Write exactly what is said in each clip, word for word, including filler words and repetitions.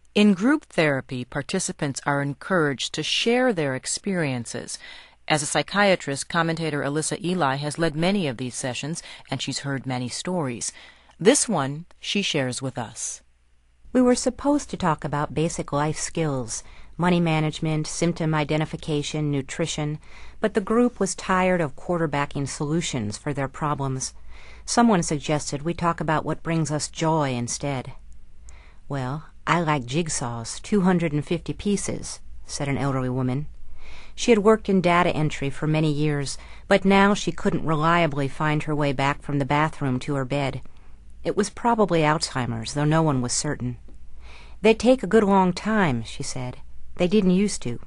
In group therapy, participants are encouraged to share their experiences. As a psychiatrist, commentator Alyssa Ely has led many of these sessions, and she's heard many stories. This one she shares with us. We were supposed to talk about basic life skills, money management, symptom identification, nutrition, but the group was tired of quarterbacking solutions for their problems. Someone suggested we talk about what brings us joy instead. "Well, I like jigsaws, two hundred fifty pieces," said an elderly woman. She had worked in data entry for many years, but now she couldn't reliably find her way back from the bathroom to her bed. It was probably Alzheimer's, though no one was certain. "They take a good long time," she said. "They didn't used to."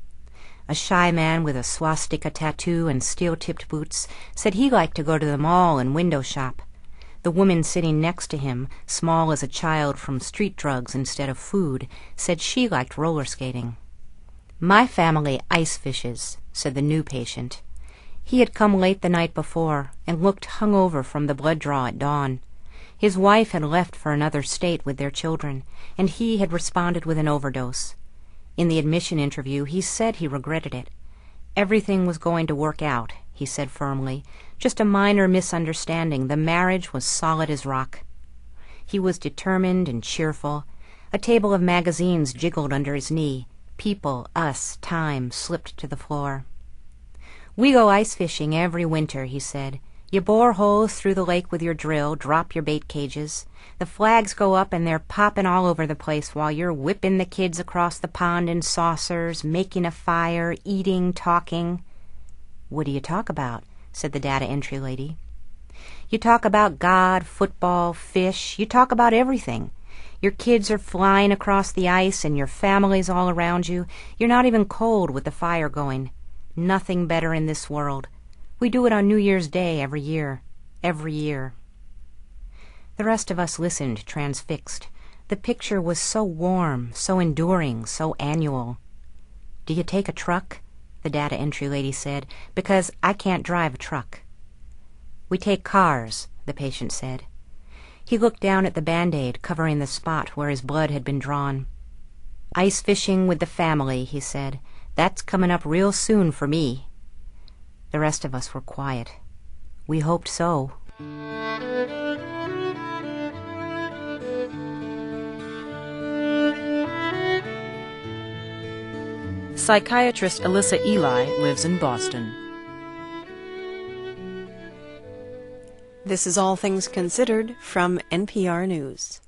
A shy man with a swastika tattoo and steel-tipped boots said he liked to go to the mall and window shop. The woman sitting next to him, small as a child from street drugs instead of food, said she liked roller skating. "My family ice fishes," said the new patient. He had come late the night before and looked hungover from the blood draw at dawn. His wife had left for another state with their children, and he had responded with an overdose. In the admission interview, he said he regretted it. Everything was going to work out, he said firmly. Just a minor misunderstanding. The marriage was solid as rock. He was determined and cheerful. A table of magazines jiggled under his knee. People, us, time slipped to the floor. "We go ice fishing every winter," he said. "You bore holes through the lake with your drill, drop your bait cages. The flags go up and they're popping all over the place while you're whipping the kids across the pond in saucers, making a fire, eating, talking." "What do you talk about?" said the data entry lady. "You talk about God, football, fish. You talk about everything. Your kids are flying across the ice and your family's all around you. You're not even cold with the fire going. Nothing better in this world. We do it on New Year's Day every year. Every year." The rest of us listened, transfixed. The picture was so warm, so enduring, so annual. "Do you take a truck?" the data entry lady said, "because I can't drive a truck." "We take cars," the patient said. He looked down at the Band-Aid covering the spot where his blood had been drawn. "Ice fishing with the family," he said. "That's coming up real soon for me." The rest of us were quiet. We hoped so. Psychiatrist Alyssa Ely lives in Boston. This is All Things Considered from N P R News.